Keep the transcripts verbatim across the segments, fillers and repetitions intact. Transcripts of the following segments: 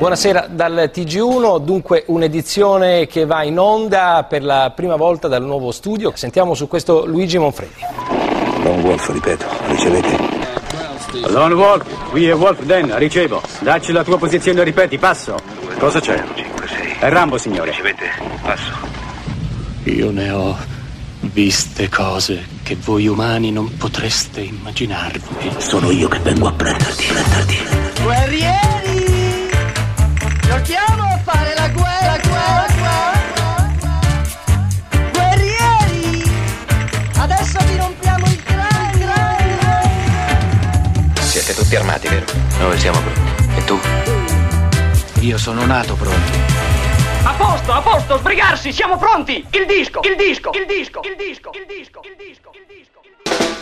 Buonasera dal T G uno, dunque un'edizione che va in onda per la prima volta dal nuovo studio. Sentiamo su questo Luigi Monfredi. Lone Wolf, ripeto, ricevete? Lone Wolf, qui è Wolf Den, ricevo. Dacci la tua posizione e ripeti, passo. Cosa c'è? cinque sei. È Rambo, signore. Ricevete? Passo. Io ne ho viste cose che voi umani non potreste immaginarvi. Sono io che vengo a prenderti, prenderti. Guerrieri! Giochiamo a fare la guerra, guerra, guerra! Guerrieri! Adesso vi rompiamo il cranio! Siete tutti armati, vero? Noi siamo pronti. E tu? Io sono nato pronto. A posto, a posto, sbrigarsi, siamo pronti! Il disco, il disco, il disco, il disco, il disco, il disco, il disco, il disco.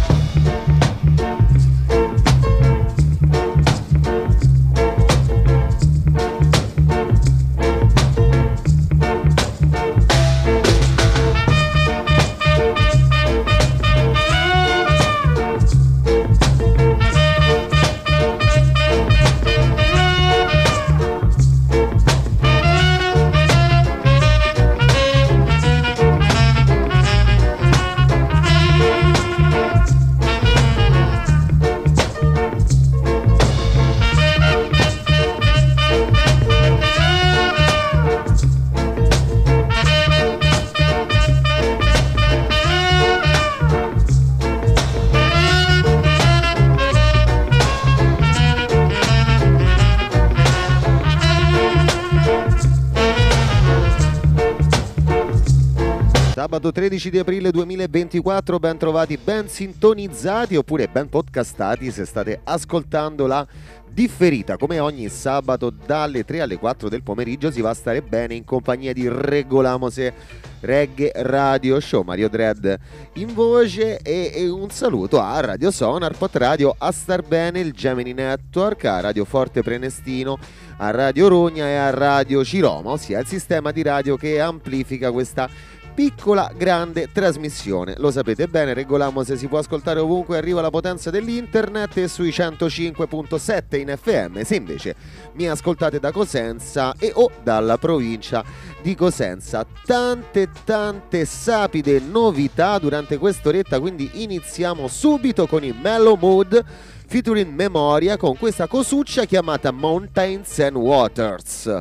Sabato tredici di aprile duemilaventiquattro, ben trovati, ben sintonizzati oppure ben podcastati se state ascoltando la differita. Come ogni sabato dalle tre alle quattro del pomeriggio si va a stare bene in compagnia di Regolamose Reggae Radio Show. Mario Dredd in voce e, e un saluto a Radio Sonar, Pot Radio, a Star Bene, il Gemini Network, a Radio Forte Prenestino, a Radio Rogna e a Radio Ciroma, ossia il sistema di radio che amplifica questa piccola grande trasmissione. Lo sapete bene, Regolamos si può ascoltare ovunque arriva la potenza dell'internet e sui centocinque virgola sette in F M. Se invece mi ascoltate da Cosenza e o dalla provincia di Cosenza, tante tante sapide novità durante quest'oretta, quindi iniziamo subito con il Mellow Mood featuring Memoria con questa cosuccia chiamata Mountains and Waters.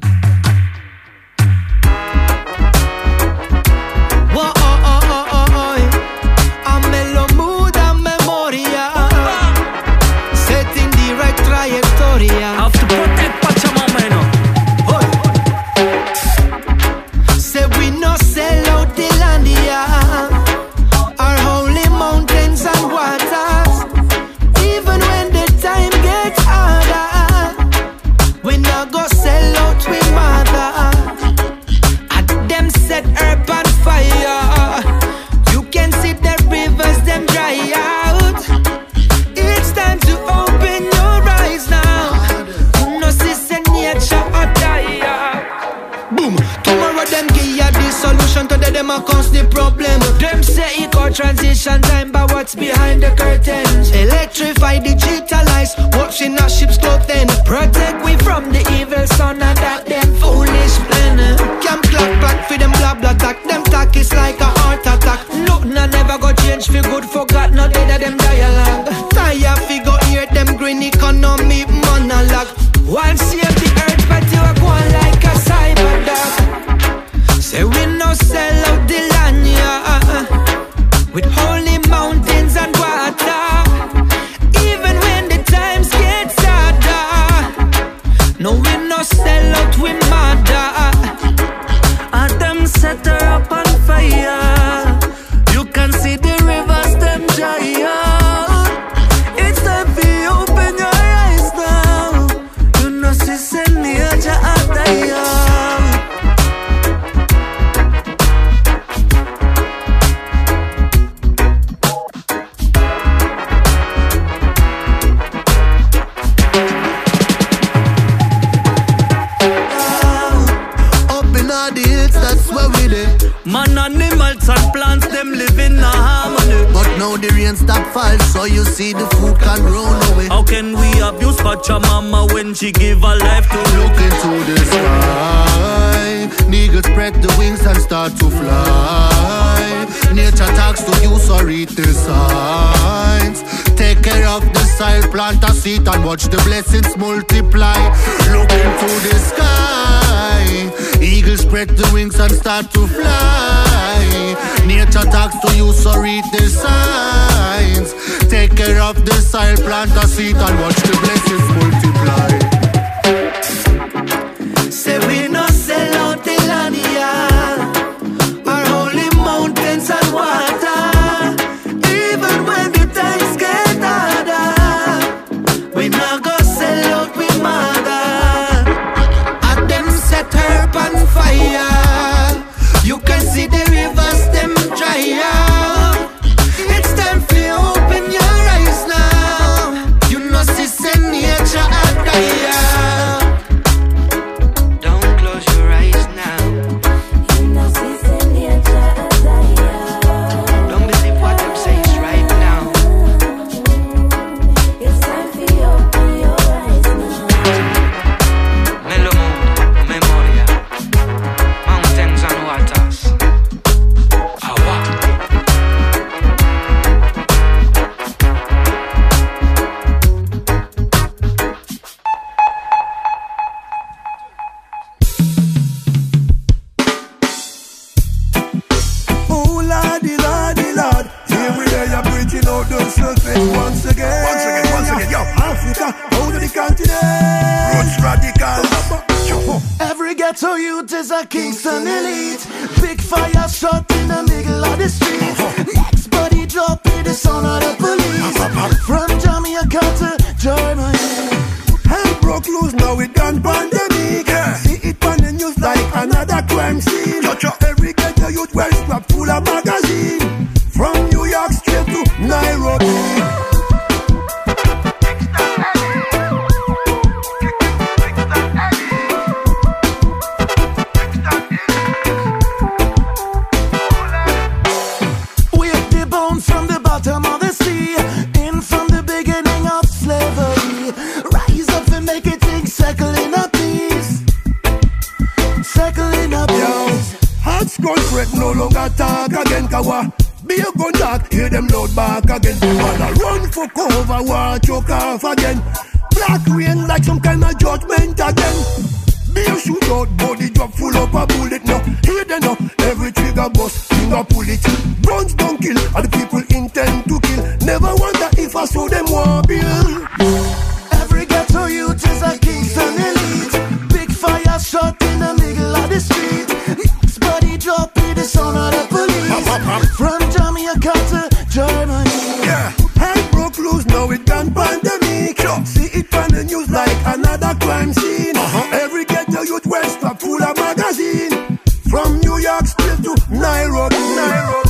Whoa, oh, oh, oh, oh, oh. A mellow mood, a memoria. Setting the right trajectory. Have to protect Pachamama. Say we no sell out the land, yeah. Our holy mountains and waters. Even when the time gets harder, we no go sell out we mother. At them set herb on fire. You can see the rivers them dry out. It's time to open your eyes now. You know sis and nature or die out. Boom. Tomorrow them give you the solution to the them a cause the problem. Them say it go transition time, but what's behind the curtains? Electrify, digitalize, watching our ships go then. Protect we from the evil son and that them foolish plan. Camp clock clock for them blah blah talk. Them talk is like a heart attack. Nothing I never go change for good, forgot no day that them dialogue. Tire figure hear them green economy monologue. One save the earth but you are going like a cyber dog. Say we no sell out the land, yeah. With holy mountains and water. Even when the times get harder, no we no sell out we mother. And them set her up on fire. You can see the rivers them dry out. It's time for you open your eyes now. You know she send me a jahata. Man, animals and plants, them live in a harmony. But Now the rain stop fall, so you see the food can run away. How can we abuse Pachamama when she give her life to look into the sky? Eagles spread the wings and start to fly. Nature talks to you, so read the signs. Take care of the soil, plant a seed and watch the blessings multiply. Look into the sky. Eagles spread the wings and start to fly. Nature talks to you, so read the signs. Take care of the soil, plant a seed and watch the blessings multiply. Say we no sell out the land, yeah. Our holy mountains and water. Even when the times get harder, we not go sell out we mother. At them set her on fire. You can see the rivers them dry out. It's time for you open your eyes now. You know see send nature a dire. Don't close your eyes now. You know see send nature a dire. Don't believe what them say is right now. It's time for you open your eyes now. Mellow mood, memoria, mountains and waters. Awa. Oh lordy, lordy, lord. Here we are, you're breathing out the surface once again. Once again, once again, yo. Africa, out of the continent. Roots radical. Every ghetto youth is a Kingston elite. Big fire shot in the middle of the street. Next body drop in the son of the police. From Jamaica to Germany. Hell broke loose now with gun pandemic. Yeah. See it on the news like another crime scene. Every ghetto youth well strapped full of magazine. From New York straight to Nairobi. With the bones from the bottom of the sea. In from the beginning of slavery. Rise up and make it think, settle in a peace. Settle in a peace. Hot skull threat no longer talk again. Kawa. Be a gun talk, hear them loud back again. Wanna run for cover, war choke off again. Black rain like some kind of judgment again. Be a shootout, body drop full up a bullet now. Hear them now, every trigger bust, finger pull it. Guns don't kill, and the people intend to kill. Never wonder if I saw them war bill. Every ghetto youth is a Kingston elite. Big fire shot in the middle of the street. Next body drop in the son of the police. From Jamaica to Germany. Yeah, hell broke loose now with gun pandemic. Sure. See it on the news like another crime scene. Uh-huh. Every ghetto youth well strapped full of magazine. From New York straight to Nairobi. Nairobi.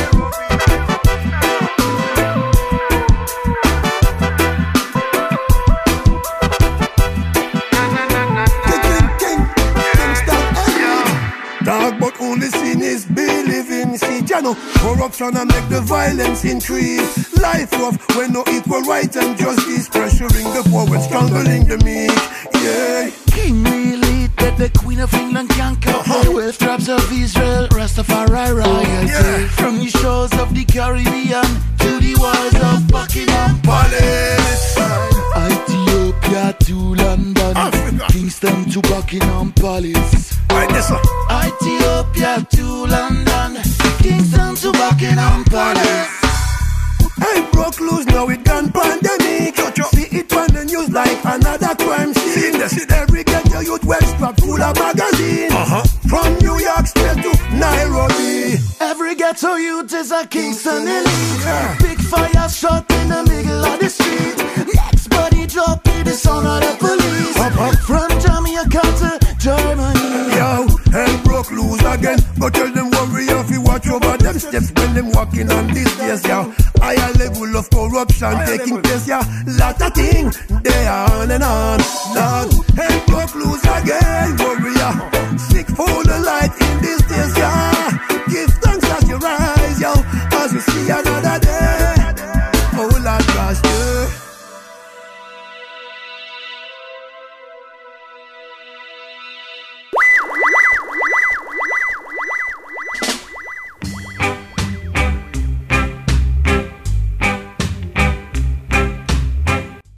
Talk but only sin is believing. See Jano, corruption and make the violence increase. Life rough when no equal right and justice. Pressuring the poor when strangling the meek. Yeah. King really that the Queen of England can come. Uh-huh. Wealth traps of Israel, Rastafari royalty. Yeah. From the shores of the Caribbean to the walls of Buckingham Palace. Ethiopia to London, Africa. Kingston to Buckingham Palace. Right there, sir. Ethiopia to London, Kingston to Buckingham Palace. I broke loose now with gun pandemic. See it on the news like another crime scene. Every ghetto youth well strapped full of magazine. Uh-huh. From New York straight to Nairobi. Every ghetto youth is a Kingston elite. Yeah. Big fire shot in the middle of the street. Next body drop in the son of the police. Uh-huh. From Jamaica to Germany. Yo, hell broke loose again. Go tell them warrior if you watch over them steps when them walking on these days, yo. Higher level of corruption Higher taking level. place, yeah. Lot of things, they are on and on. Dog, hell broke loose again, warrior. Seek for the light in these days, yeah. Give thanks as you rise, yo, as you see another day.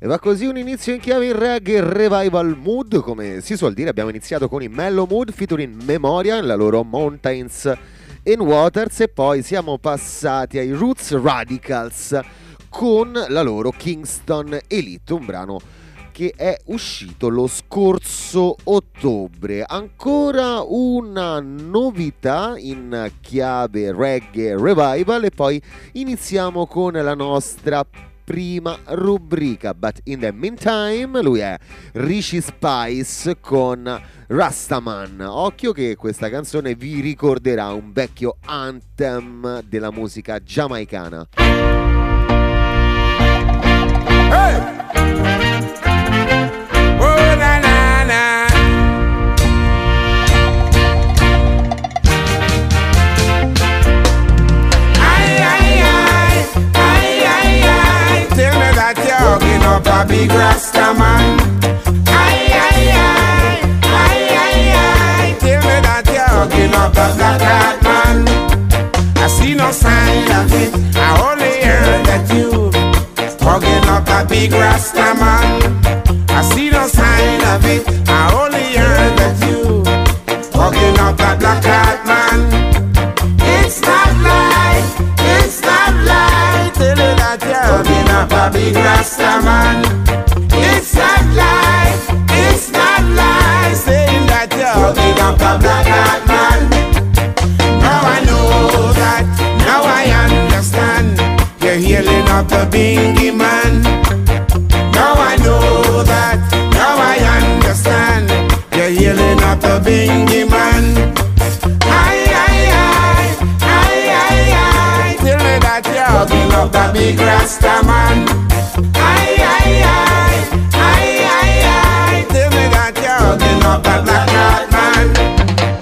E va così un inizio in chiave in reggae revival mood, come si suol dire. Abbiamo iniziato con i Mellow Mood featuring Memoria, la loro Mountains and Waters, e poi siamo passati ai Roots Radicals con la loro Kingston Elite, un brano che è uscito lo scorso ottobre. Ancora una novità in chiave reggae revival e poi iniziamo con la nostra prima rubrica. But in the meantime, lui è Richie Spice con Rastaman. Occhio che questa canzone vi ricorderà un vecchio anthem della musica giamaicana. Hey! Oh, na, na, na. Aye, aye, aye. Aye, aye, aye. Tell me that you're hugging up a big Rasta man. Aye, aye, aye. Aye, aye, aye. Tell me that you're hugging up a black hat man. I see no sign of it. I only heard that you hugging up a big Rasta man. I see no sign of it. I only heard that you hugging up a black hat man. It's not lie, it's not lie. Tell you that you're hugging up a big Rasta man. It's not lie, it's not lie. Saying that you're hugging up a black hat man. Now I know that, now I understand. You're healing up a bingy man. Now I know that, now I understand. You're healing up a bingy man. Aye, aye, aye, aye, aye, aye. Tell me that you're hugging up a big Rasta man. Aye, aye, aye, aye, aye, aye. Tell me that you're hugging up a black hat man.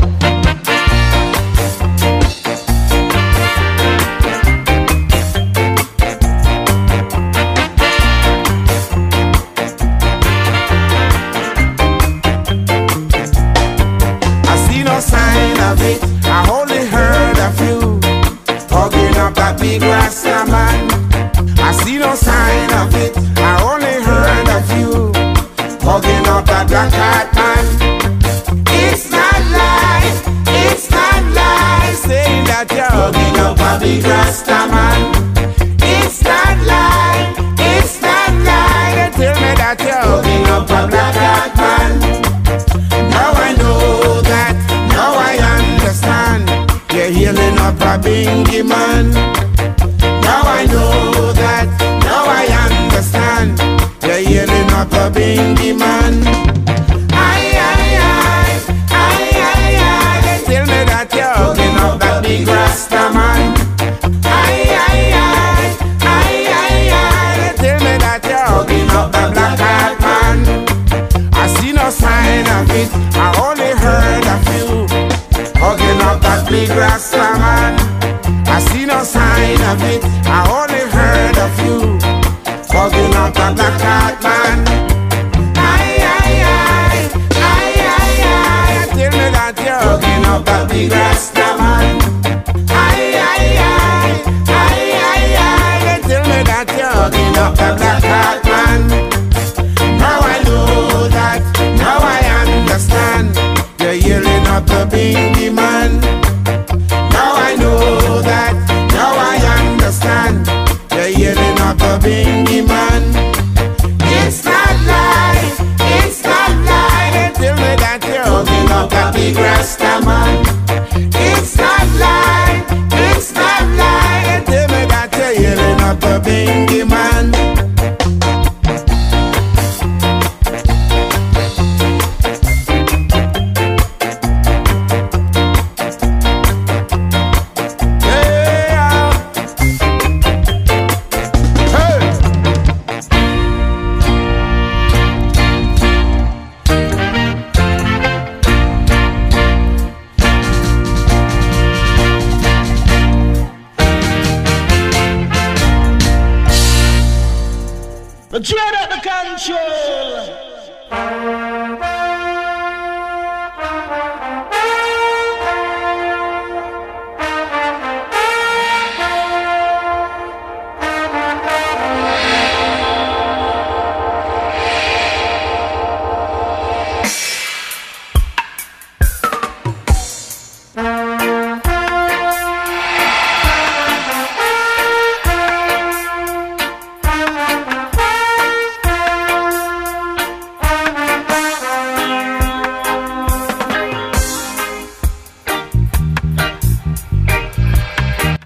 I only heard of you hugging up a big Rasta man. I see no sign of it. I only heard of you hugging up a black hat man. It's not lie, it's not lie. Saying that you're hugging up a big Rasta man. It's not lie, it's not lie. They tell me that you're hugging up a black hat man. Now I know that, now I understand. You're healing up a bingy man. Now I know that, now I understand. You're healing up a bingy man. Aye, aye, aye, aye, aye, aye. They tell me that you're hugging up that big Rasta man. Aye, aye, aye, aye, aye, aye. They tell me that you're hugging up that black hat man. I see no sign of it. I only heard of you hugging up that big Rasta man. I see no sign of it. I only heard of you hugging up that black hat man. Aye, aye, aye, aye, aye, aye. Tell me that you're hugging up that big Rasta man. Aye, aye, aye, aye, aye, aye. Tell me that you're hugging up that black hat man. Now I know that, now I understand. You're healing up a bingy man. Now I know that, now I understand. You're healing up a bingy man. It's not lie, it's not lie. They tell me that you're hugging up a big Rasta man. It's not lie, it's not lie. They tell me that you're healing up a bingy man. Dread at the control.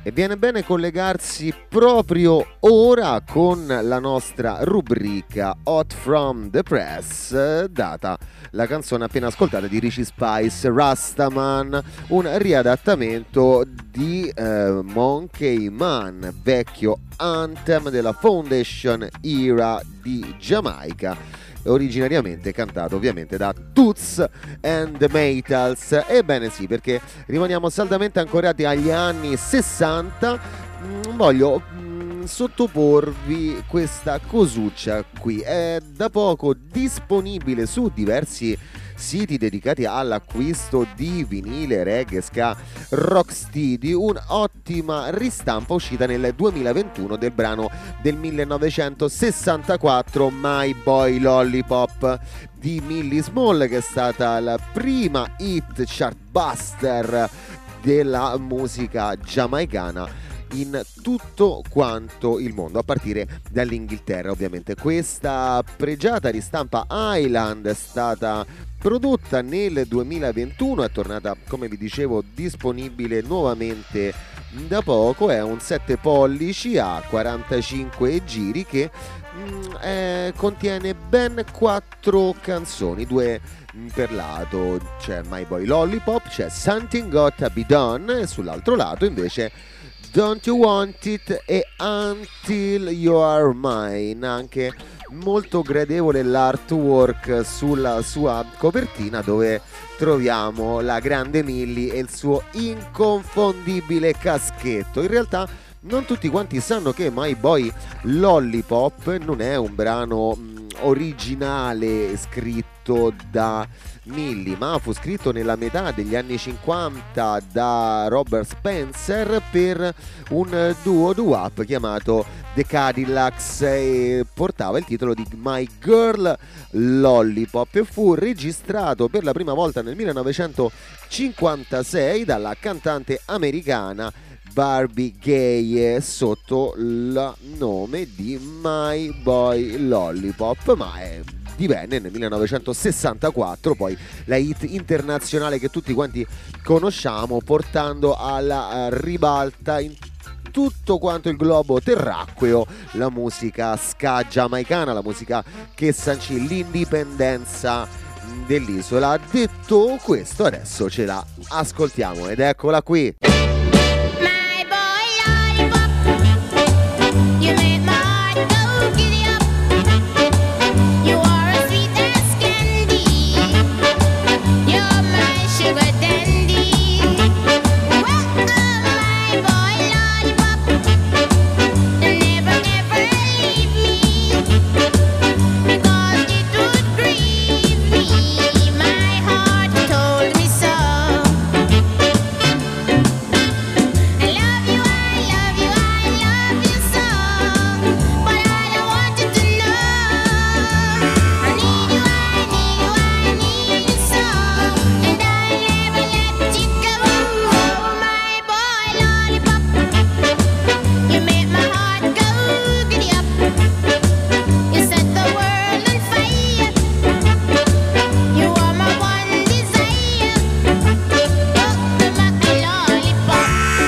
e viene bene collegarsi proprio ora con la nostra rubrica Hot from the Press, data la canzone appena ascoltata di Richie Spice, Rastaman, un riadattamento di eh, Monkey Man, vecchio anthem della Foundation Era di Giamaica, originariamente cantato ovviamente da Toots and the Maytals. Ebbene sì, perché rimaniamo saldamente ancorati agli anni sessanta. mm, voglio mm, sottoporvi questa cosuccia qui, è da poco disponibile su diversi siti dedicati all'acquisto di vinile, reggae, ska, rocksteady, un'ottima ristampa uscita nel duemilaventuno del brano del millenovecentosessantaquattro My Boy Lollipop di Millie Small, che è stata la prima hit chartbuster della musica giamaicana in tutto quanto il mondo, a partire dall'Inghilterra ovviamente. Questa pregiata ristampa Island è stata prodotta nel duemilaventuno, è tornata, come vi dicevo, disponibile nuovamente da poco. È un sette pollici a quarantacinque giri che mm, eh, contiene ben quattro canzoni, due per lato. C'è My Boy Lollipop, c'è Something Gotta Be Done, e sull'altro lato invece Don't You Want It e Until You Are Mine. Anche molto gradevole l'artwork sulla sua copertina, dove troviamo la grande Millie e il suo inconfondibile caschetto. In realtà non tutti quanti sanno che My Boy Lollipop non è un brano mh, originale scritto da Millie, ma fu scritto nella metà degli anni cinquanta da Robert Spencer per un duo doo-wop chiamato The Cadillacs, e portava il titolo di My Girl Lollipop, e fu registrato per la prima volta nel millenovecentocinquantasei dalla cantante americana Barbie Gaye sotto il nome di My Boy Lollipop, ma è divenne nel millenovecentosessantaquattro poi la hit internazionale che tutti quanti conosciamo, portando alla ribalta in tutto quanto il globo terracqueo la musica ska giamaicana, la musica che sancì l'indipendenza dell'isola. Detto questo, adesso ce la ascoltiamo ed eccola qui. You make my heart go giddy up. You are as sweet as candy. You're my sugar dandy. Well, my boy lollipop. Never, never leave me, because it would grieve me. My heart told me so. I love you, I love you, I love you so. But I don't want you to know. I need you, I need you, I need you so. And I'll never let you go. My boy lollipop, you make my heart go giddy up. You set the world on fire. You are my one desire. Oh, my lollipop.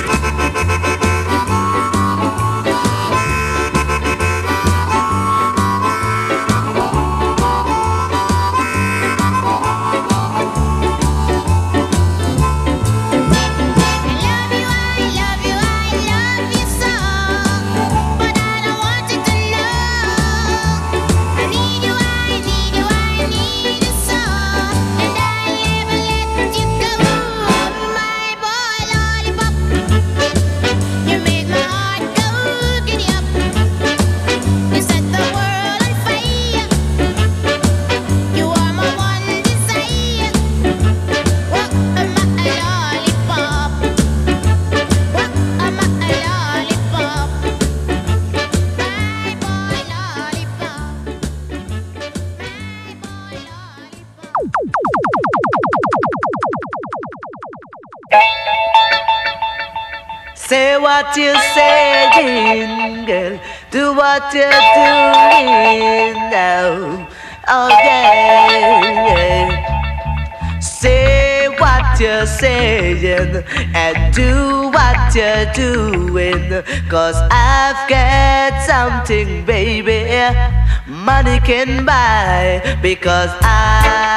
Say what you're saying, girl. Do what you're doing now. Oh yeah. Say what you're saying and do what what you're doing, cause I've got something, baby, money can buy, because I,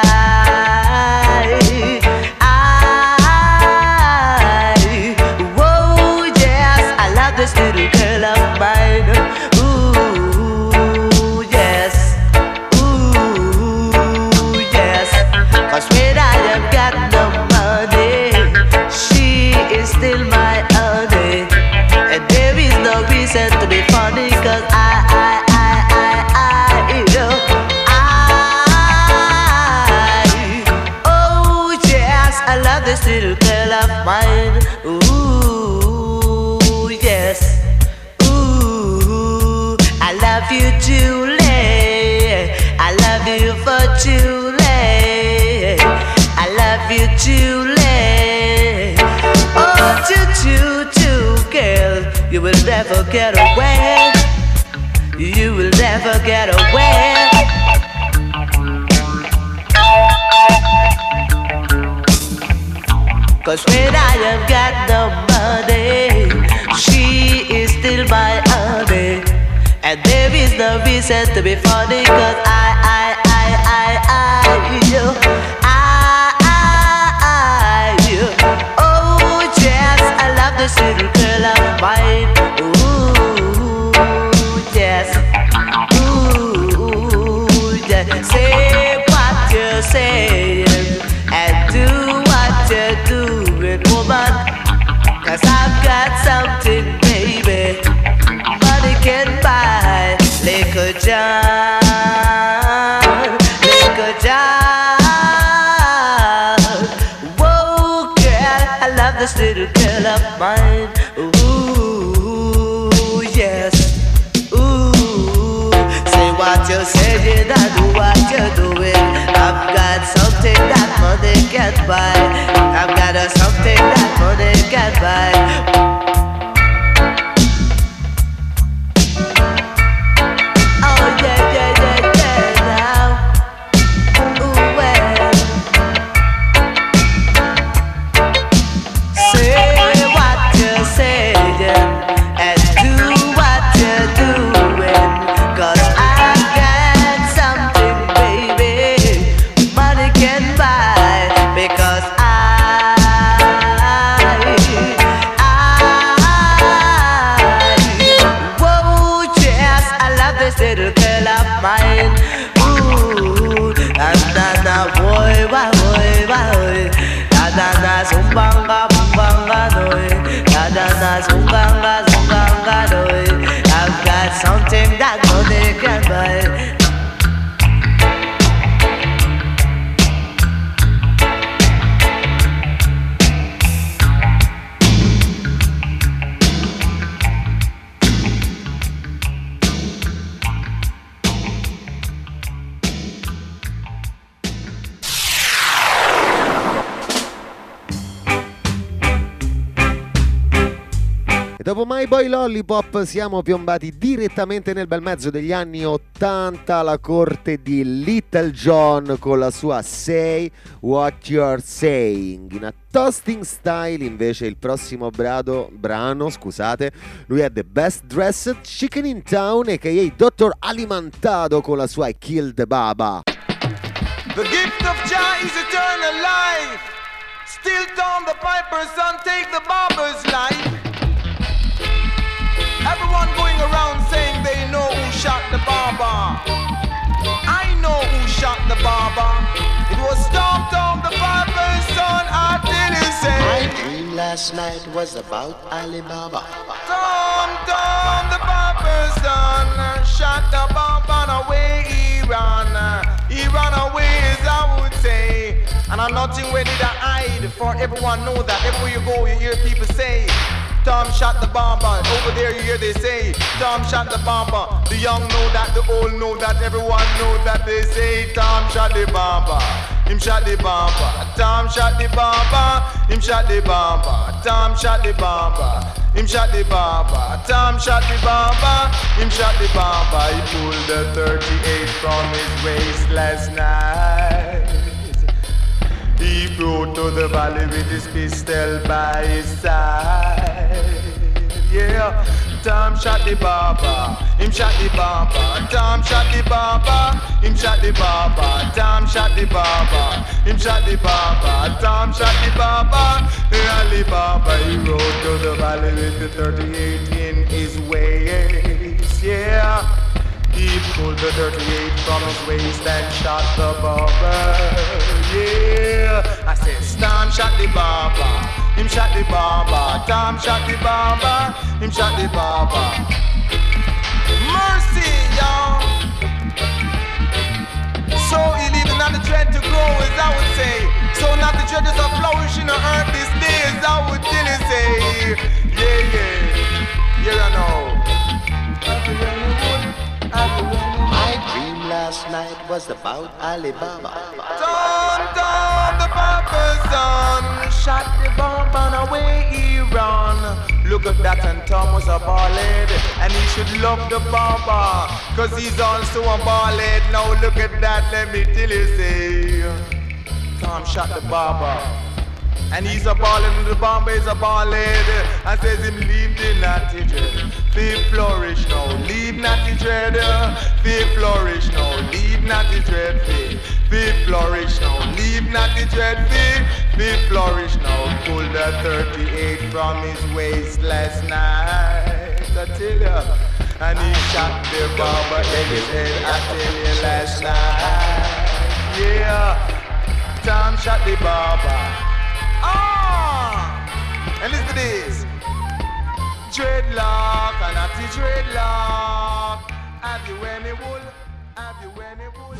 I, whoa, yes, I love this little girl of mine. Ooh, yes, ooh, yes, cause when I have got no money, she is still my honey, and there is no reason to be funny, cause I, I, I, I, I, you know, I, oh yes, I love this little girl of mine. Ooh, yes, ooh, I love you, Julie, I love you for Julie, I love you, Julie. Oh, choo choo choo, girl, you will never get away. You will never get away. Cause when I have got no money, she is still my honey, and there is no reason to be funny, cause I, I, I, I, I, you, I, I, you. Oh yes, I love this little girl of mine. Ooh, yes. Ooh, yes. Say what you're saying and do what you're doing, woman, cause I've got something, baby, money can buy. Little John, Little John. Whoa, girl, I love this little girl of mine. Ooh, yes. Ooh, say what you're saying and do what you're doing. I've got something that money can't buy. I've got a something that money can't buy. Zumbanga, zumbanga, noi. Da da da, zumbanga, zumbanga, noi. I've got something that money can buy. Dopo My Boy Lollipop siamo piombati direttamente nel bel mezzo degli anni ottanta alla corte di Little John con la sua Say What You're Saying. In a toasting style invece il prossimo brado, brano, scusate, lui è The Best Dressed Chicken in Town, a k a. Doctor Alimantado con la sua I Killed the Baba. The gift of Jah is eternal life. Still Tom the piper's son, take the barber's life. Everyone going around saying they know who shot the barber. I know who shot the barber. It was Tom Tom the barber's son. I didn't say. My dream last night was about Alibaba. Tom Tom the barber's son shot the barber away. He ran, he ran away as I would say. And I'm nothing ready to hide, for everyone know that everywhere you go you hear people say Tom shot the bomber. Over there you hear they say Tom shot the bomber. The young know that, the old know that, everyone know that they say Tom shot the bomber. Him shot the bomber. Tom shot the bomber. Him shot the bomber. Tom shot the bomber. Him shot the bomber. Tom shot the bomber. Him shot the bomber. He pulled the thirty-eight from his waist last night. He rode to the valley with his pistol by his side. yeah. Tom shot the barber, him shot the barber. Tom shot the barber, him shot the barber. Tom shot the barber, him shot the barber. Tom shot the barber, Ali Baba. He rode to the valley with the thirty-eight in his waist, yeah. He pulled the thirty-eight from his waist and shot the barber, yeah. I said, Tom shot the barber, him shot the barber. Tom shot the barber, him shot the barber. Mercy, y'all. So he leaving on the dread to grow, as I would say. So not the dread is a flourishing on earth these days, I would really say. Yeah, yeah, yeah, I know. My dream last night was about Alibaba. Tom, Tom, the barber's son, shot the bomb and away he run. Look at that, and Tom was a ballhead, and he should love the barber, cause he's also a ballhead. Now look at that, let me tell you, say, Tom shot the barber, and he's a ballhead, and the barber is a ballhead, and says him leave the natty dread, feel flourish now, leave natty dread, feel flourish now, leave natty dread, feel, feel flourish now, leave natty dread, feel, feel flourish now. Pulled the thirty-eight from his waist last night, I tell ya, and he shot the barber in his head, I tell you, last night, yeah, Tom shot the barber. Ah, and listen to this. Dreadlock, and not the dreadlock. Have you any wool? Have you any wool?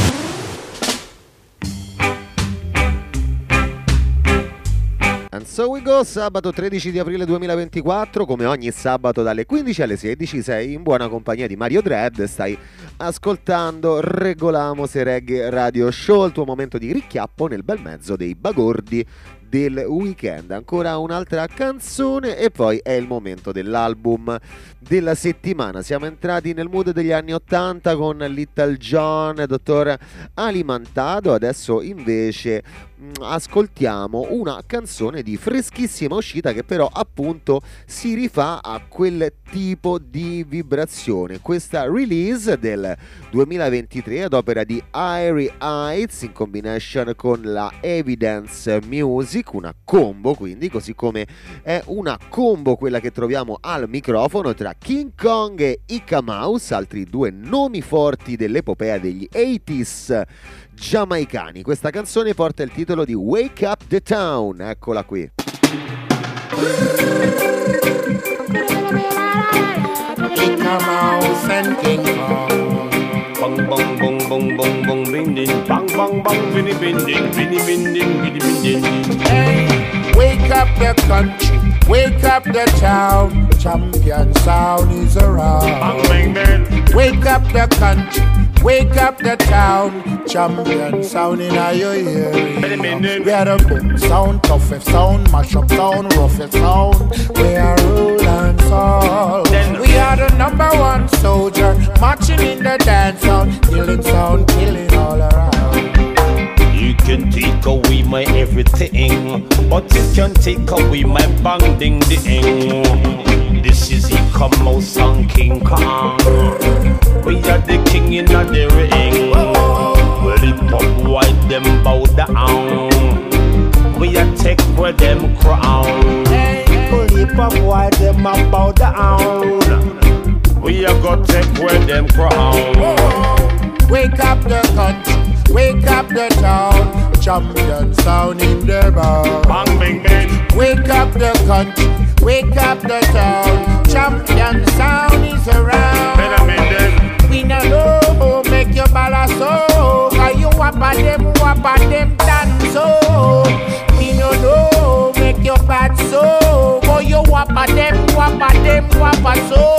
And so we go, sabato tredici di aprile duemilaventiquattro, come ogni sabato dalle quindici alle sedici, sei in buona compagnia di Mario Dread, stai ascoltando Regolamo-se Reggae Radio Show, il tuo momento di richiappo nel bel mezzo dei bagordi del weekend. Ancora un'altra canzone e poi è il momento dell'album della settimana. Siamo entrati nel mood degli anni ottanta con Little John, Dottor Alimantado. Adesso invece mh, ascoltiamo una canzone di freschissima uscita che però appunto si rifà a quel tipo di vibrazione. Questa release del duemilaventitré ad opera di Irie Heights in combination con la Evidence Music, una combo quindi, così come è una combo quella che troviamo al microfono tra King Kong e Ika Mouse, altri due nomi forti dell'epopea degli ottanta giamaicani. Questa canzone porta il titolo di Wake Up the Town, eccola qui. Ika Mouse and King Kong. Bang bang bang bang bang bang bing ding, bang bang bang binny bing ding, binny bing ding, binny bing ding. Hey, wake up the country, wake up the town. Champion sound is around. Bang bang bang. Wake up the country, wake up the town. Champion sound in your ear. We are the boom sound, toughest sound, mash up sound, roughest sound. We are rule and soul. We are the number one soldier, marching in the dance sound, killing sound, killing all around. You can take away my everything, but you can take away my bang ding ding. This is Ika Mouse and King Kong. We are the king in the ring. Well, hip hop white them bow down. We are take where them crown. Well, hip hop white them a bow down. We are gonna take where them crown. Wake up the country, wake up the town. Champion sound in the bar. Bang bang bang. Wake up the country, wake up the town. Champion sound is around. We no know, make your balance so. Cause you wappa them, wappa them dance so. We no know, make your bad so. Cause you wappa them, wappa them, wappa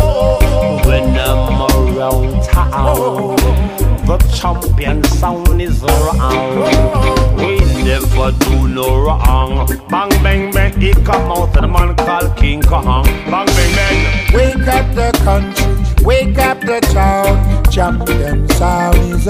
so. When I'm around town, the champion sound is around. We never do no wrong. Bang bang bang, he come out and the man called King Kong. Bang bang bang. Wake up the country, wake up the town. Champion sound is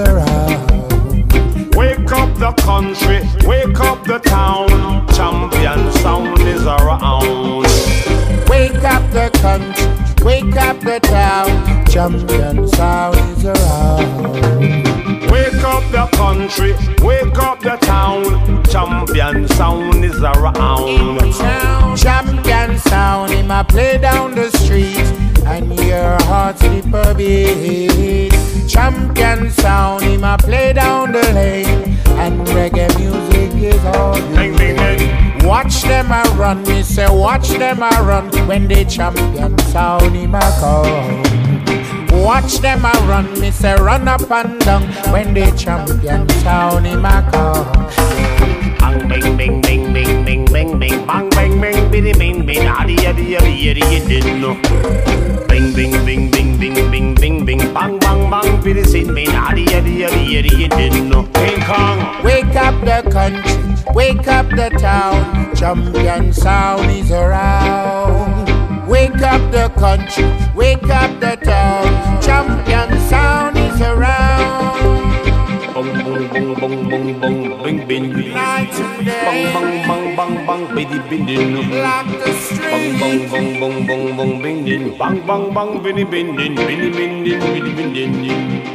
around. Wake up the country, wake up the town. Champion sound is around. Wake up the country. country, wake up the town. Champion sound is around. Wake up the country, wake up the town. Champion sound is around. Champion sound, him a play down the street, and your heart skip a beat. Champion sound, him a play down the lane, and reggae music is all you need. Watch them a run, me say watch them a run, when the champion sound him a come. Watch them a run, me say run up and down, when the champion sound him a come. Bang bang bang bang bang bang bang bang bang bang bang biddy bing bing adi adi adi adi you didn't know. Bing bing bing bing bing bing bing bing bang bang bang biddy sin bing adi adi adi adi you didn't know. King Kong. Wake up the country, wake up the town. Champion sound is around. Wake up the country, wake up the town. Champion sound is around. Bong bong bong bong bong bong bing bing bing. Bang bang bang bang bang biddy bing bing. Bang bang bang bang bang bang bing bing. Bang bang bang biddy bing bing biddy bing bing biddy bing bing.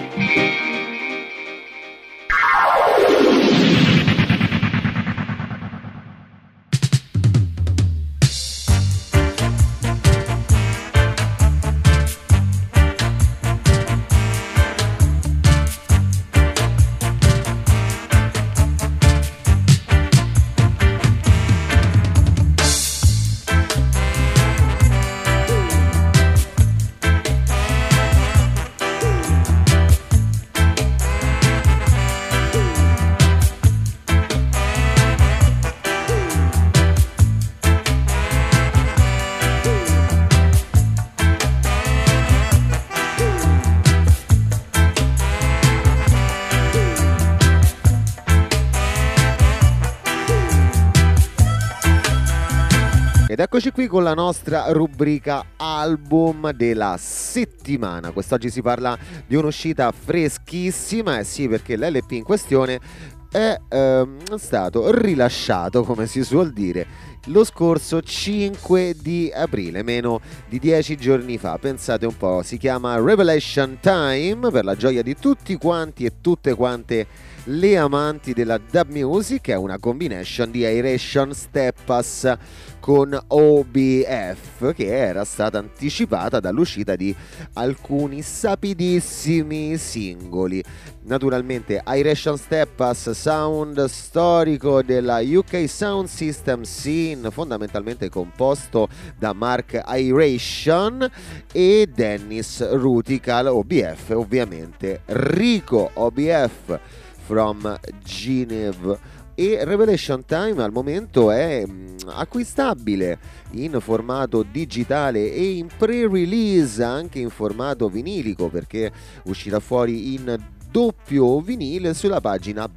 Ed eccoci qui con la nostra rubrica album della settimana. Quest'oggi si parla di un'uscita freschissima, eh sì, perché l'L P in questione è ehm, stato rilasciato, come si suol dire, lo scorso cinque di aprile, meno di dieci giorni fa. Pensate un po', si chiama Revelation Time, per la gioia di tutti quanti e tutte quante le amanti della dub music. È una combination di Iration Steppas con O B F, che era stata anticipata dall'uscita di alcuni sapidissimi singoli. Naturalmente Iration Steppas, sound storico della U K Sound System Scene, fondamentalmente composto da Mark Iration e Dennis Rutical, O B F ovviamente, Rico O B F from Geneva. E Revelation Time al momento è mh, acquistabile in formato digitale e in pre-release anche in formato vinilico, perché uscirà fuori in doppio vinile sulla pagina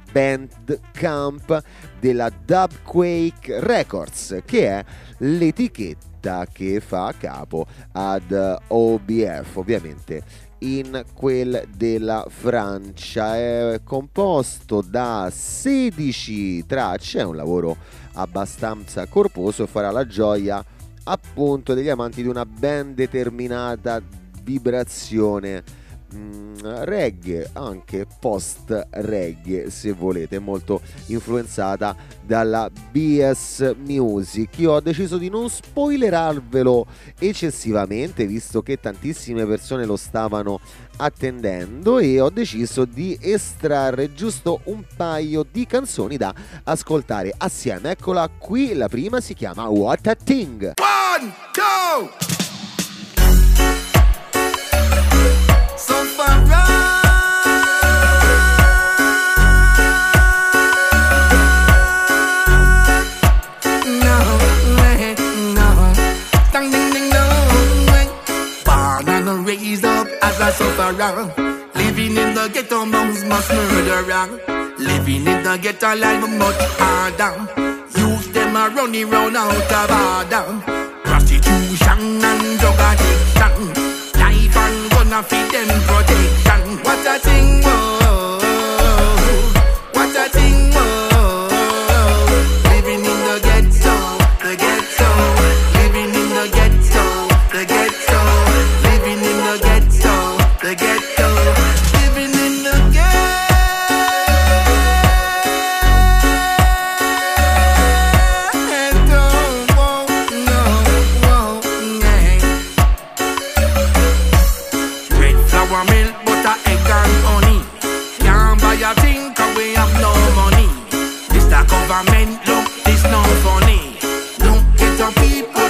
Bandcamp della Dubquake Records, che è l'etichetta che fa capo ad O B F, ovviamente in quel della Francia. È composto da sedici tracce, è un lavoro abbastanza corposo e farà la gioia appunto degli amanti di una ben determinata vibrazione mh, reggae, anche post reggae se volete, molto influenzata dalla B S Music. Io ho deciso di non spoilerarvelo eccessivamente, visto che tantissime persone lo stavano attendendo, e ho deciso di estrarre giusto un paio di canzoni da ascoltare assieme. Eccola qui, la prima si chiama What a Thing. One, two. So far raised up as a sufferer, living in the ghetto amongst mass murderer. Living in the ghetto life much harder. Youth them a running round out of order. Prostitution and drug addiction. Life and gonna feed them protection. What a thing, whoa. What a thing, whoa. Living in the ghetto, the ghetto. Living in the ghetto, the ghetto.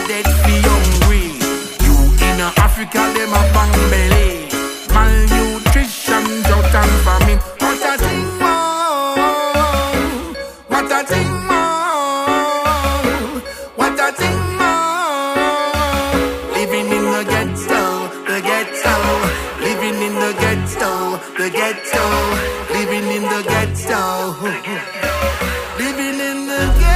dead be hungry. You in Africa, them a bang belly. Malnutrition, drought and famine. What a thing more, what a thing more, what a thing more. Living in the ghetto, the ghetto. Living in the ghetto, the ghetto. Living in the ghetto. Living in the ghetto.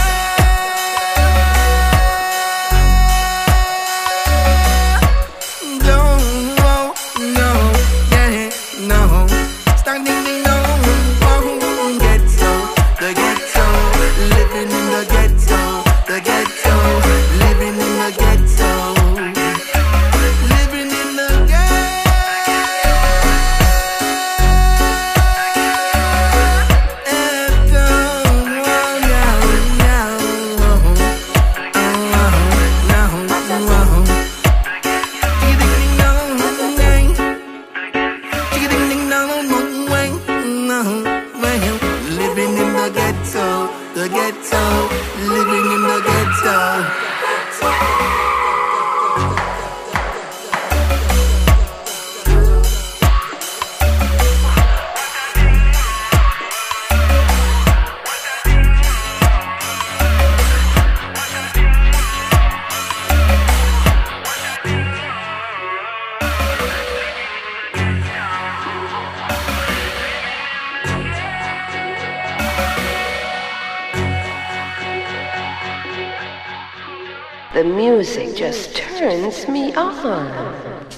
The music just turns me on.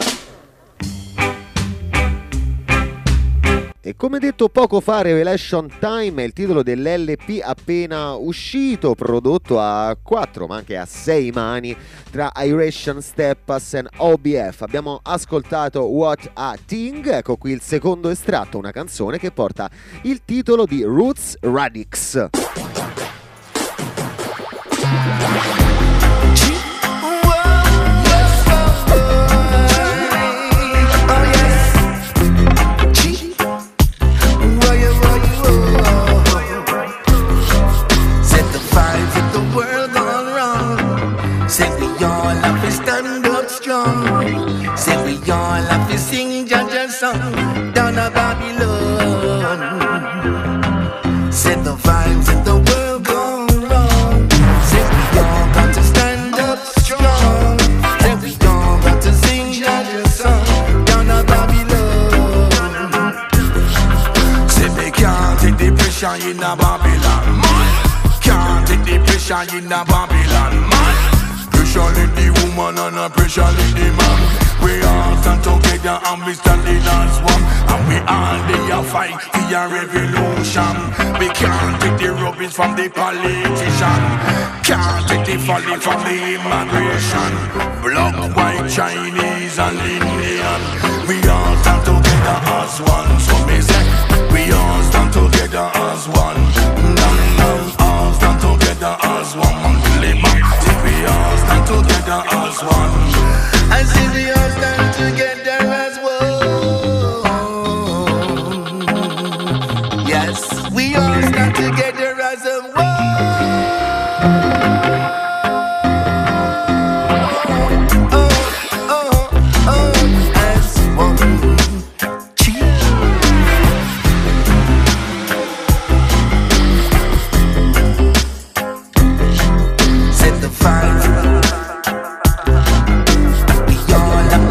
E come detto poco fa, Revelation Time è il titolo dell'L P appena uscito, prodotto a quattro ma anche a sei mani tra Iration, Steppas e O B F. Abbiamo ascoltato What a Thing, ecco qui il secondo estratto, una canzone che porta il titolo di Roots Radix. Down a Babylon, set the vibes in the world gone wrong. Said we all got to stand up strong. Said we all got to sing Jaja song. Down a Babylon. Said they can't take the pressure in a Babylon, man. Can't take the pressure in a Babylon, man. Pressure in the woman and a pressure in the man. We all stand together and we standing as one. And we all there fight for a revolution. We can't take the rubbish from the politician. Can't take the folly from the immigration. Black, white, Chinese and Indian. We all stand together as one. So me say, we all stand together as one. Nam nam, all stand together as one. Lima, say we all stand together as one. I see we all stand together as one. Yes, we all stand together as a one. Oh, oh, oh, as one. Set the fire. We all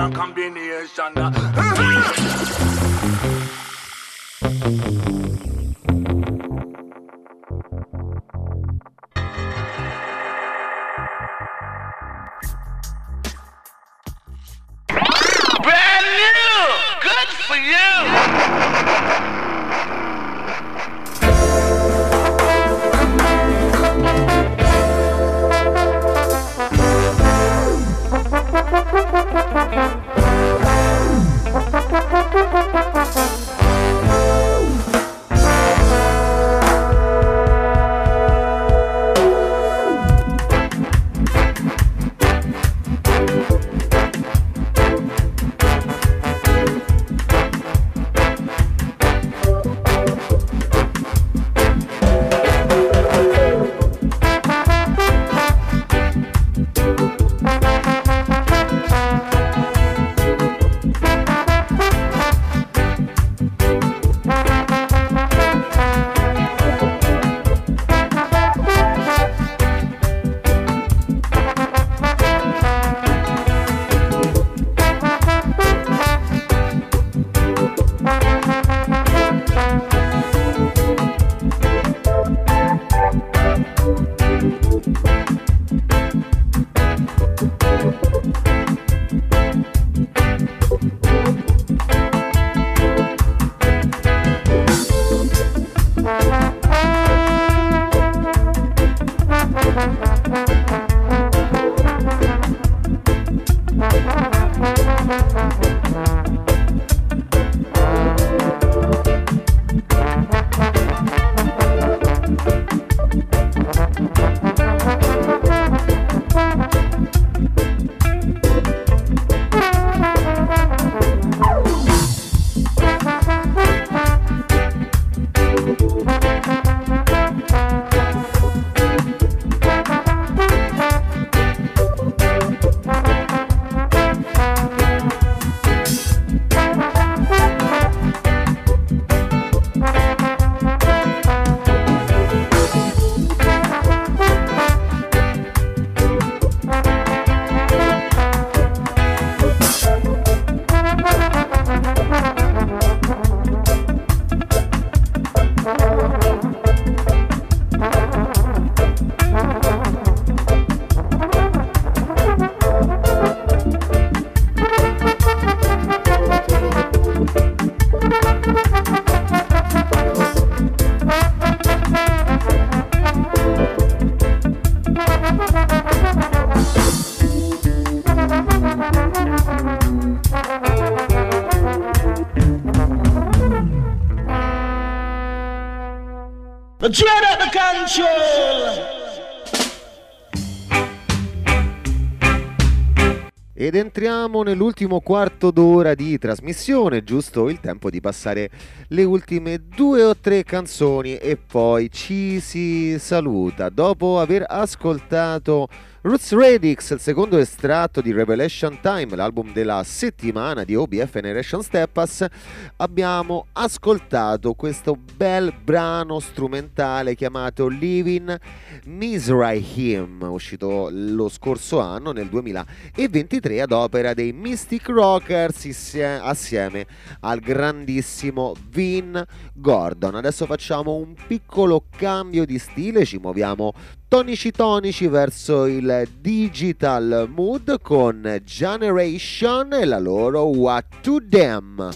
a combination. Brand new! Good for you! Dread at the control. Ed entriamo nell'ultimo quarto d'ora di trasmissione, giusto il tempo di passare le ultime due o tre canzoni e poi ci si saluta. Dopo aver ascoltato Roots Radix, il secondo estratto di Revelation Time, l'album della settimana di O B F Generation Steppas, abbiamo ascoltato questo bel brano strumentale chiamato Living Mizraim, uscito lo scorso anno nel duemilaventitré ad opera dei Mystic Rockers assieme al grandissimo Vin Gordon. Adesso facciamo un piccolo cambio di stile, ci muoviamo tonici tonici verso il digital mood con Generation e la loro What to Them.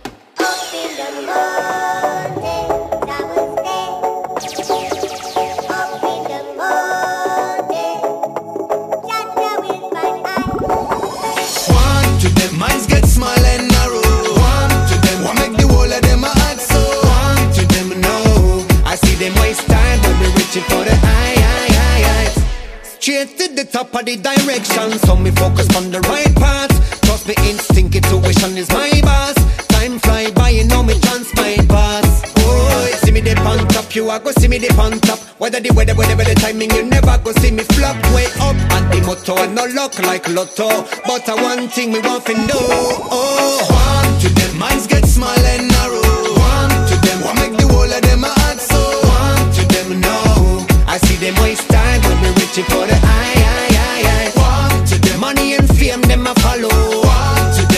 Minds get small and narrow. One to them, what make the whole of them a act so. One to them, no. I see them waste time, but we reaching for the high, high, high, high. Straight to the top of the direction, so me focus on the right path. Trust me, instinct, intuition is my boss. Time fly by, you know me chance my pass. Oh, see me dip on top, you a go see me dip on top. Whether the weather, whatever the timing, you never go see me flop way up. And the motto, no luck like lotto. But I one thing me want to know. Oh, one to them, minds get small and narrow. One to them, what make the whole of them a act so. One to them, no. I see them waste time when we reaching for the high, high, high, high. One to them, money and fame, them a follow. One to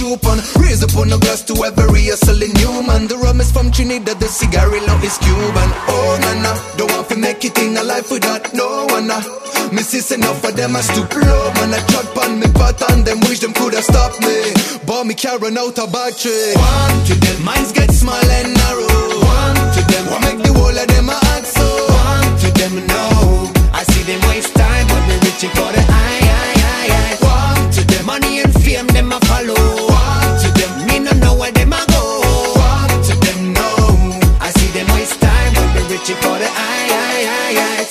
Snoop on. Raise up on the glass to every hustling human. The rum is from Trinidad, the cigarillo is Cuban. Oh na na, don't want to make it in a life without no one. Nah. Me see enough of them a stoop low. Man I chat pan me pot and them wish them coulda stopped me. But me can't run out of battery. One to them, minds get small and narrow. One to them, what make the whole of them a act so. One to them, no, I see them waste time, but me reaching for the eye, eye, eye, eye. One to them, money and fame them a follow. One to them, me no know where them a go. One to them, no, I see them waste time, but me reaching for the eye, eye, eye, eye.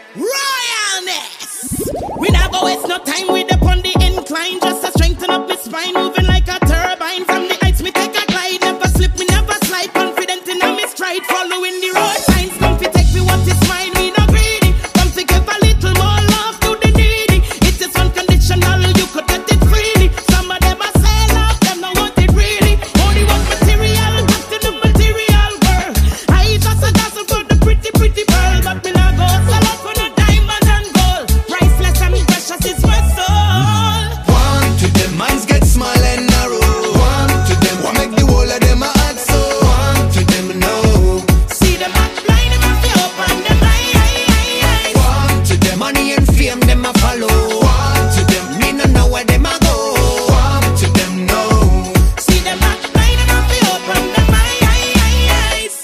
We not go waste no time with the on the incline. Just to strengthen up my spine, moving like a turbine. From the heights me take a glide, never slip, me never slide. Confident in my stride, following the road signs. Come fi take me what is mine, we no greedy. Come fi give a little more love to the needy. It is unconditional, you could get it freely. Some of them a say love, them no want it really. Only want material, back to the material world. I just a dazzle for the pretty, pretty girl, but me not go sell out for no diamond and gold. Priceless and precious is my soul. One to them, minds get small and narrow. One to them, what make the whole of them a act so. One to them, no, See them act blind, them have to open them eye, eye, eye, eye. one to them, money and fame them a follow. One to them, me no know where them a go. One to them, no, See them act blind, them have to open them eye, eye, eye, eyes.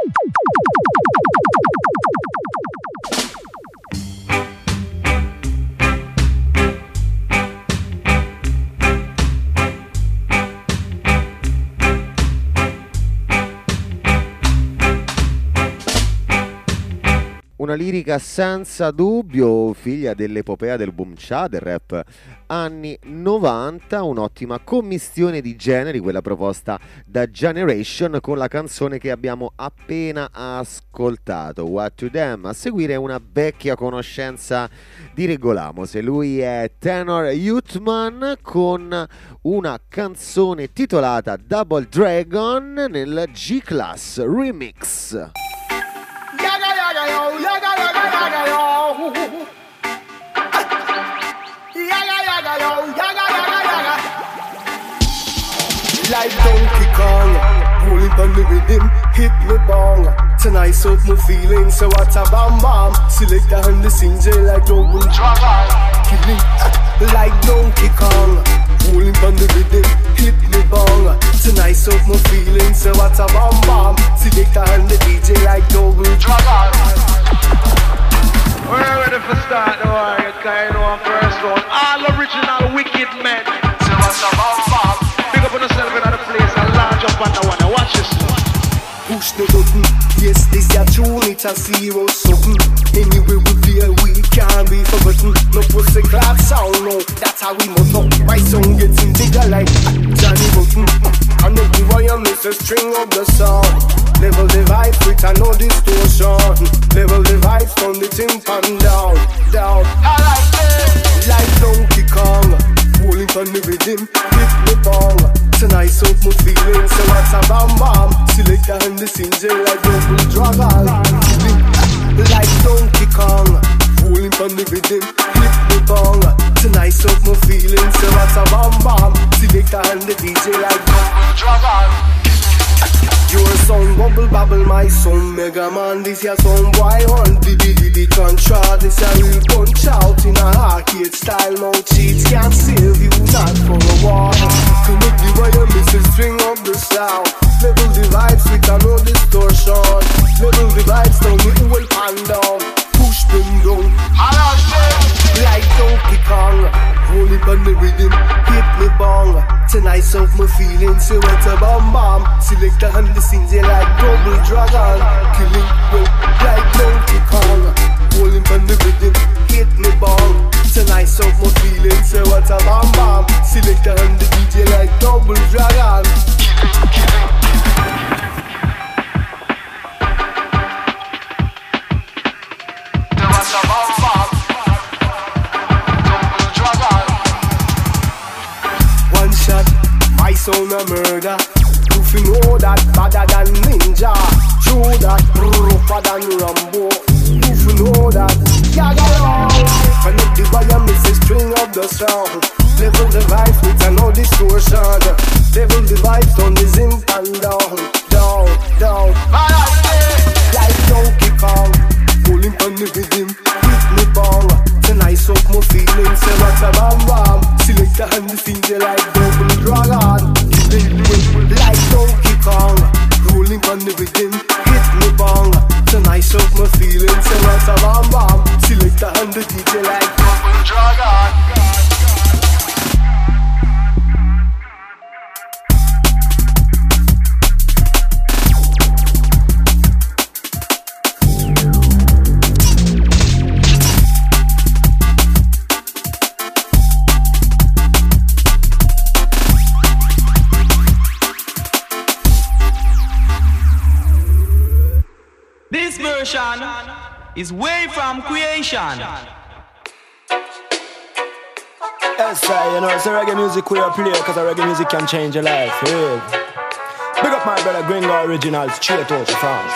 Una lirica senza dubbio, figlia dell'epopea del boom cha, del rap anni novanta, un'ottima commistione di generi, quella proposta da Generation con la canzone che abbiamo appena ascoltato, What to Them. A seguire una vecchia conoscenza di Regolamo, se lui è Tenor Youthman con una canzone titolata Double Dragon nel G-Class Remix. Yaga yaga yo, yaga yaga yaga yo. Yaga yaga yo, yaga yaga yaga. Like Donkey Kong, rolling on the rhythm, hit me bong. Tonight so my feeling, so what a bam bam. Select the hand the sings like double dragon. Killing like Donkey Kong, rolling on the rhythm, hit me bong. Tonight so my feeling, so what a bam bam. Select the hand the D J like double dragon. We're ready for start the war, you kind of first one. All original wicked men. So what's a bam bam? Big up on yourself in the place and launch up on the one. Watch this one. Push the button, yes this ya tune, it's a zero something. Anyway we feel we can't be forgotten. No pussy clap sound, no, that's how we must know. My song gets in bigger like Johnny Button. I know the way I miss a string of the song. Level the vibe with a no distortion. Level the vibes from the tympan down, down. I like it, like Donkey Kong. Rolling from the rhythm, hit the bong. Tonight so my feeling, so what's a bam bam. Select the hand the sings like double dragon. Like Donkey Kong, rolling from the rhythm, hit the bong. Tonight so my feeling, so what's a bam bam. Select the hand the D J like double dragon. Your song bubble babble, my song Mega Man. This your song boy on Diddy Diddy Contra. This a real punch out in a arcade style. No cheats can't save you, not for a while. Come up the wire, miss a string of the sound. Level the vibes with a no distortion. Level the vibes down with the whole pan down. Push them down, like Donkey Kong. Roll it on the rhythm, hit me bong. Tonight so my feeling, so what's a bam bam. Select the hand the sings like double dragon. Killing well, like Donkey Kong. Roll it on the rhythm, hit me bong. Tonight so my feeling, so what's a bam bam. Select the hand the D J like double dragon. Killing, killing. So what's a bam bam. My son a murder. If you know that badder than ninja, true that rougher than Rambo. If you know that yaga yo. When up the wire miss a string of the sound. Level the vibes with a no distortion. the rhythm. Hit me bong to nice up my feelings. And what's a bomb bomb? Select a hundred D J like Purple Dragon. This version is way from creation. Yes, sir, you know, it's a reggae music we are play, cause a reggae music can change your life, yeah. Big up my brother Gringo Original, straight out of France.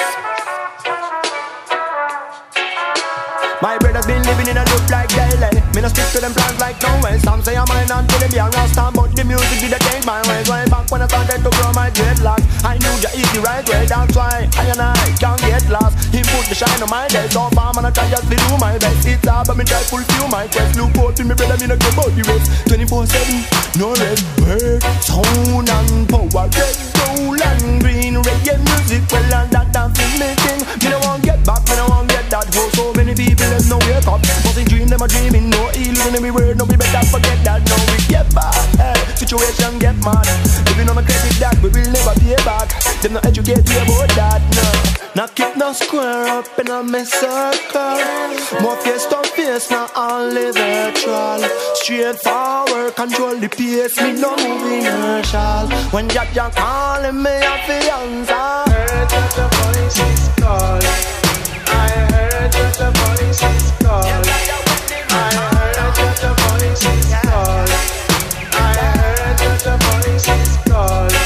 My brother's been living in a loop like daily. Me no stick to them plans like no way. Some say I'm mine until they be a rasta, but the music did change my ways. Way back when I started to grow my dreadlocks, I knew the easy right way. That's why I and I can't get lost. He put the shine on my day, so far man I try just to do my best. It's hard but me try fulfill my quest. Look out to me brother, me no give out the rest. twenty-four seven, no red bird, sound and power, red, gold and green. Reggae music, well and that damn thing me thing. Me no want get back, me no want get that hoe. So many people them no wake up, but they dream them a dreaming. No illusion every word, no we better forget that. No we get back, hey, situation get mad. Living on a credit that we will never pay back. Them no educate you about that, no. Now keep no square up in a me circle. More face to face, now only virtual. Straight forward, control the pace, me no move inertial. When Jack Jack calling me, I feel answer. Heard that the voice is calling. I heard that the voice is calling. I heard that the voice is calling. I heard that the voice is calling.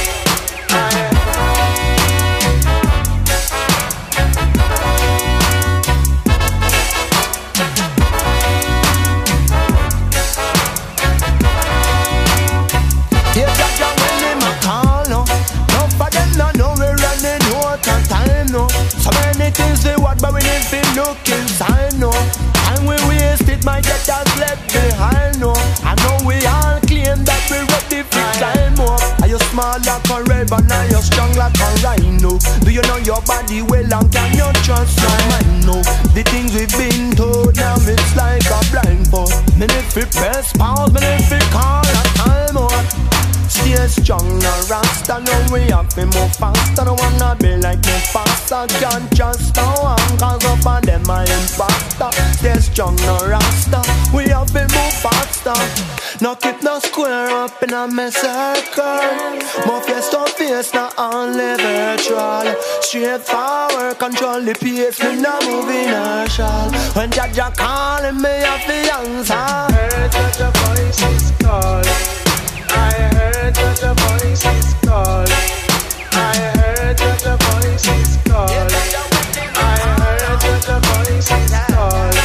So many things they want, but we need to look inside, no. And we waste it, might get us left behind, no. I know we all claim that we ready for time more. Are you small like a raven, are you strong like a rhino? Do you know your body well and can you trust your mind, no? The things we've been told now, it's like a blindfold. Men if we press pause, men if we call a time out. Stay strong, no rasta, no we have to move faster. Don't wanna be like no faster, can't just go on. Cause up on them I imposter. Stay strong, no rasta, we have to move faster. No keep no square up in a me circle. More face to face, not only virtual. Straight forward, control the pace, me no move inertial. When Jaja calling me, I have the answer. Heard that the voice is calling. I heard that the voice is calling. I heard that the voice is calling. I heard that the voice is calling.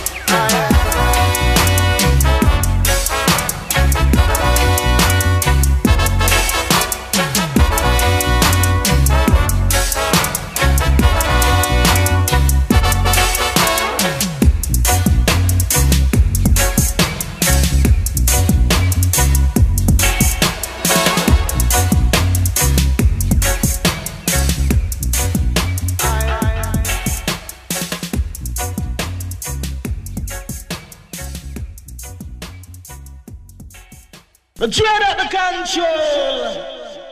The dread at the control.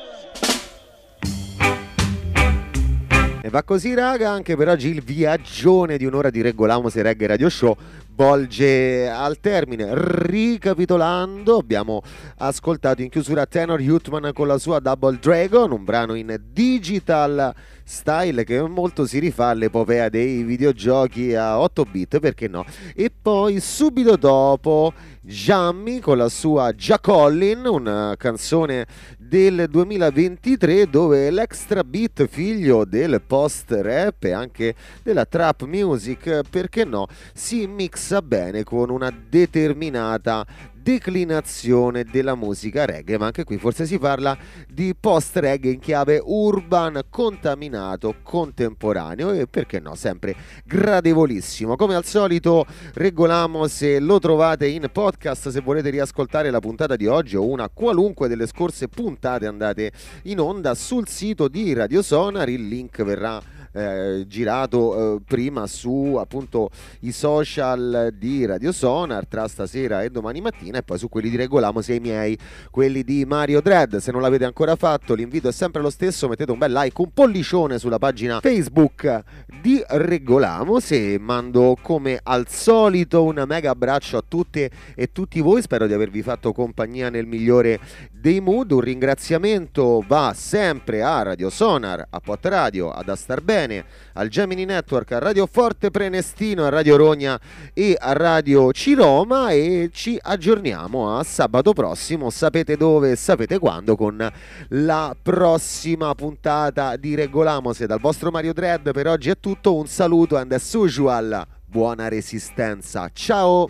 E va così raga, anche per oggi il viaggione di un'ora di Regolamos e Reggae Radio Show volge al termine. Ricapitolando, abbiamo ascoltato in chiusura Tenor Youthman con la sua Double Dragon, un brano in digital style che molto si rifà all'epopea dei videogiochi a otto bit, perché no? E poi subito dopo Jammy con la sua Jacollin, una canzone del duemilaventitré dove l'extra beat, figlio del post rap e anche della trap music, perché no, si mixa bene con una determinata declinazione della musica reggae, ma anche qui forse si parla di post-reggae in chiave urban, contaminato, contemporaneo e perché no, sempre gradevolissimo. Come al solito Regolamo, se lo trovate in podcast, se volete riascoltare la puntata di oggi o una qualunque delle scorse puntate andate in onda sul sito di Radio Sonar, il link verrà Eh, girato eh, prima su appunto i social di Radio Sonar tra stasera e domani mattina, e poi su quelli di Regolamo sia i miei, quelli di Mario Dread. Se non l'avete ancora fatto, l'invito è sempre lo stesso: mettete un bel like, un pollicione sulla pagina Facebook di Regolamo. Se mando come al solito un mega abbraccio a tutte e tutti voi, spero di avervi fatto compagnia nel migliore dei mood. Un ringraziamento va sempre a Radio Sonar, a Pot Radio, ad Astar Bene, al Gemini Network, a Radio Forte Prenestino, a Radio Rogna e a Radio Ciroma, e ci aggiorniamo a sabato prossimo, sapete dove, sapete quando, con la prossima puntata di Regolamo. Se dal vostro Mario Dread per oggi è tutto, un saluto and as usual, buona resistenza, ciao!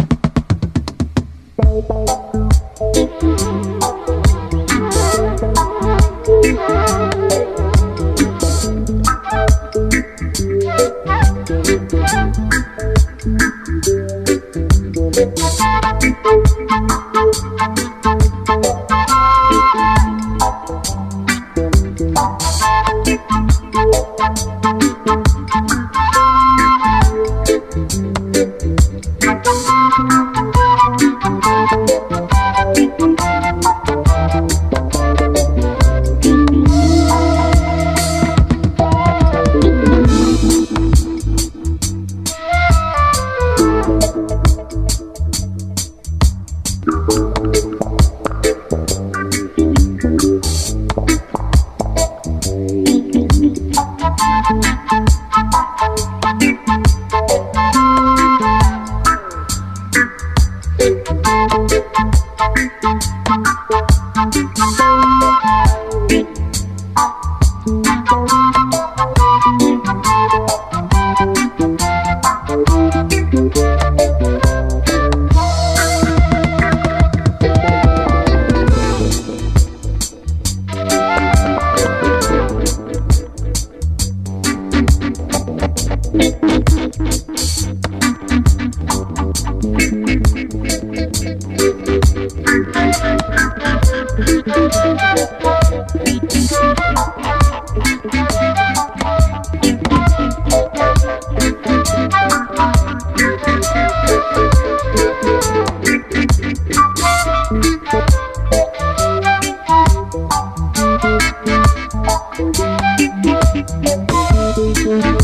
Thank you.